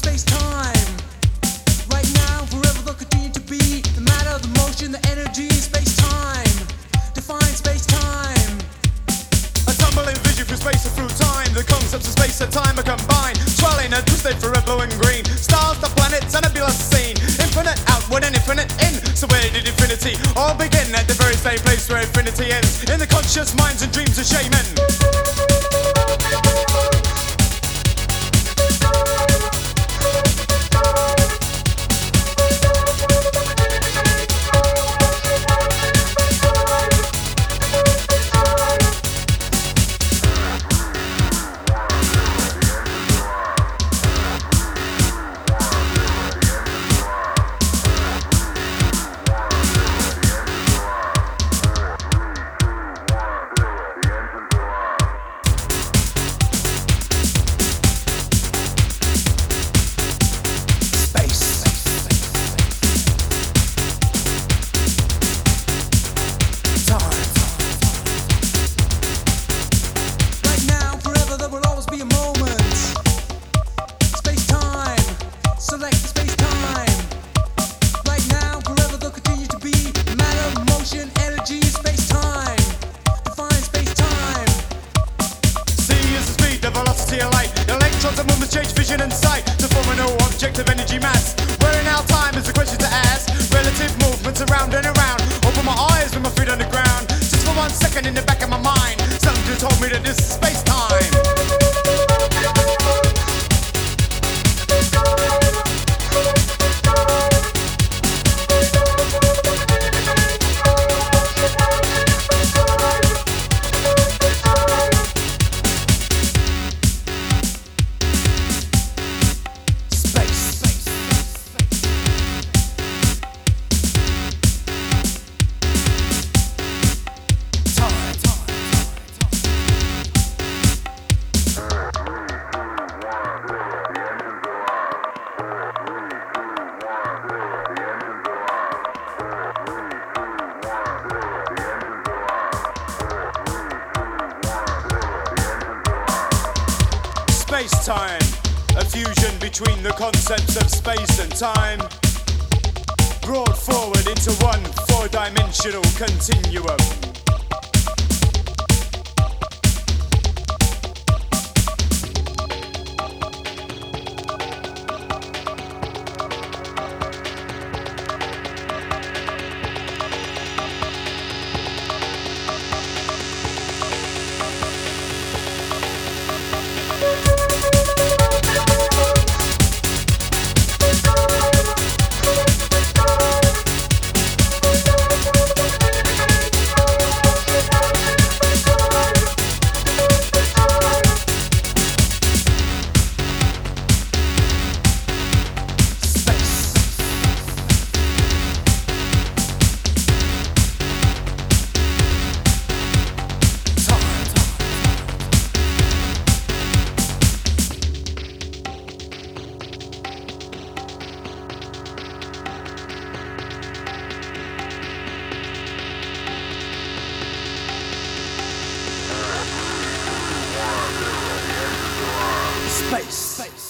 Space-time. Right now, forever they'll continue to be the matter, the motion, the energy. Space-time. Define space-time. A tumbling vision through space and through time. The concepts of space and time are combined, swirling and twisted for red, blue and green. Stars, the planets, a nebulous scene. Infinite outward and infinite in. So where did infinity all begin? At the very same place where infinity ends, in the conscious minds and dreams of shaman. Electrons and movements change vision and sight to form a new objective energy mass. Where in our time is the question to ask. Relative movements around and around. Open my eyes with my feet on the ground. Just for 1 second in the back of my mind, something just told me that this is space-time. Space-time, a fusion between the concepts of space and time, brought forward into one four-dimensional continuum. Space.